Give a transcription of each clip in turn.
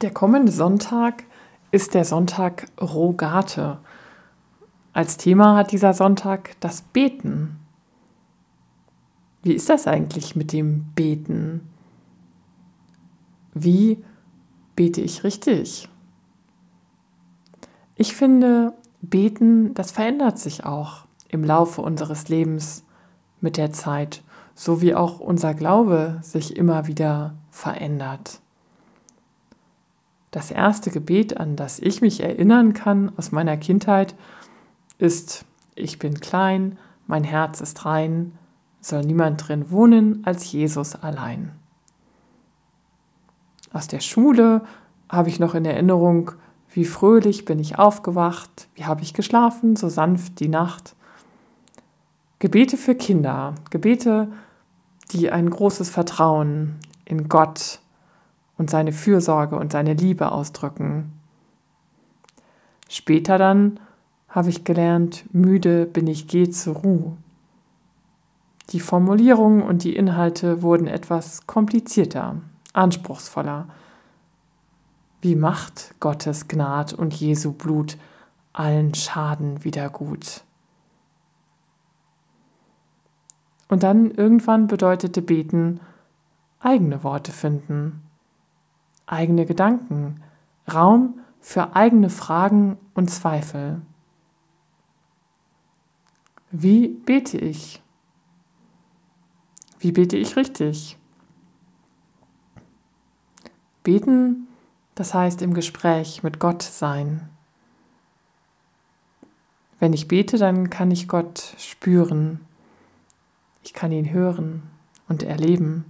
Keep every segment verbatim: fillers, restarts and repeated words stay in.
Der kommende Sonntag ist der Sonntag Rogate. Als Thema hat dieser Sonntag das Beten. Wie ist das eigentlich mit dem Beten? Wie bete ich richtig? Ich finde, Beten, das verändert sich auch im Laufe unseres Lebens mit der Zeit, so wie auch unser Glaube sich immer wieder verändert. Das erste Gebet, an das ich mich erinnern kann aus meiner Kindheit, ist: Ich bin klein, mein Herz ist rein, soll niemand drin wohnen als Jesus allein. Aus der Schule habe ich noch in Erinnerung: Wie fröhlich bin ich aufgewacht, wie habe ich geschlafen, so sanft die Nacht. Gebete für Kinder, Gebete, die ein großes Vertrauen in Gott und seine Fürsorge und seine Liebe ausdrücken. Später dann habe ich gelernt: Müde bin ich, geh zur Ruhe. Die Formulierungen und die Inhalte wurden etwas komplizierter, anspruchsvoller. Wie macht Gottes Gnad und Jesu Blut allen Schaden wieder gut? Und dann irgendwann bedeutete Beten eigene Worte finden, eigene Gedanken, Raum für eigene Fragen und Zweifel. Wie bete ich? Wie bete ich richtig? Beten, das heißt im Gespräch mit Gott sein. Wenn ich bete, dann kann ich Gott spüren. Ich kann ihn hören und erleben.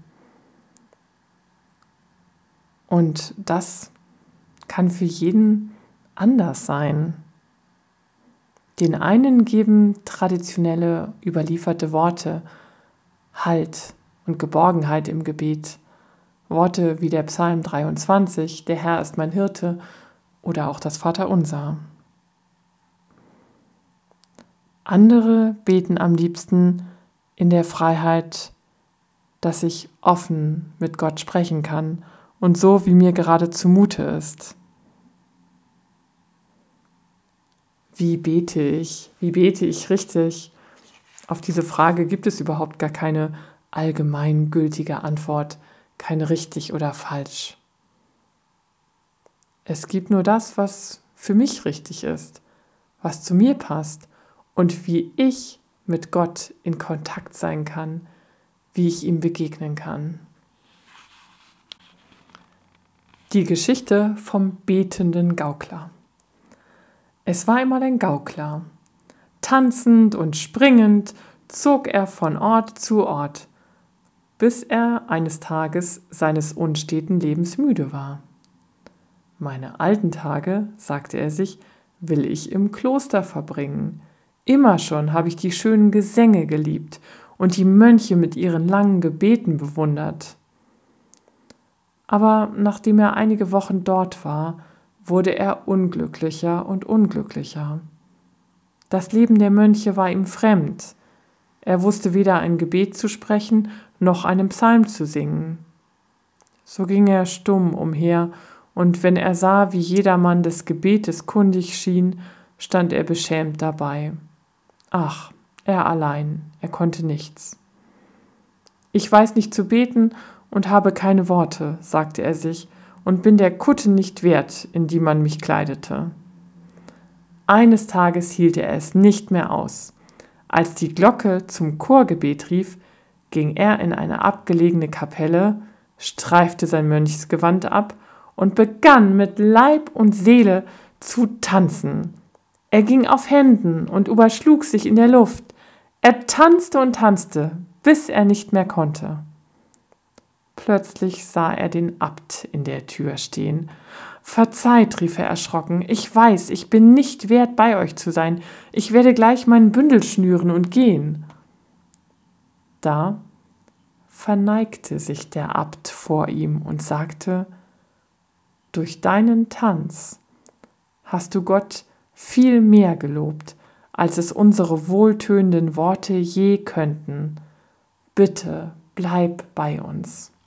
Und das kann für jeden anders sein. Den einen geben traditionelle, überlieferte Worte Halt und Geborgenheit im Gebet. Worte wie der Psalm dreiundzwanzig, der Herr ist mein Hirte, oder auch das Vaterunser. Andere beten am liebsten in der Freiheit, dass ich offen mit Gott sprechen kann und so, wie mir gerade zumute ist. Wie bete ich? Wie bete ich richtig? Auf diese Frage gibt es überhaupt gar keine allgemeingültige Antwort, keine richtig oder falsch. Es gibt nur das, was für mich richtig ist, was zu mir passt und wie ich mit Gott in Kontakt sein kann, wie ich ihm begegnen kann. Die Geschichte vom betenden Gaukler. Es war einmal ein Gaukler. Tanzend und springend zog er von Ort zu Ort, bis er eines Tages seines unsteten Lebens müde war. Meine alten Tage, sagte er sich, will ich im Kloster verbringen. Immer schon habe ich die schönen Gesänge geliebt und die Mönche mit ihren langen Gebeten bewundert. Aber nachdem er einige Wochen dort war, wurde er unglücklicher und unglücklicher. Das Leben der Mönche war ihm fremd. Er wusste weder ein Gebet zu sprechen, noch einen Psalm zu singen. So ging er stumm umher, und wenn er sah, wie jedermann des Gebetes kundig schien, stand er beschämt dabei. Ach, er allein, er konnte nichts. Ich weiß nicht zu beten und habe keine Worte, sagte er sich, und bin der Kutte nicht wert, in die man mich kleidete. Eines Tages hielt er es nicht mehr aus. Als die Glocke zum Chorgebet rief, ging er in eine abgelegene Kapelle, streifte sein Mönchsgewand ab und begann mit Leib und Seele zu tanzen. Er ging auf Händen und überschlug sich in der Luft. Er tanzte und tanzte, bis er nicht mehr konnte. Plötzlich sah er den Abt in der Tür stehen. »Verzeiht«, rief er erschrocken, »ich weiß, ich bin nicht wert, bei euch zu sein. Ich werde gleich meinen Bündel schnüren und gehen.« Da verneigte sich der Abt vor ihm und sagte: »Durch deinen Tanz hast du Gott viel mehr gelobt, als es unsere wohltönenden Worte je könnten. Bitte bleib bei uns.«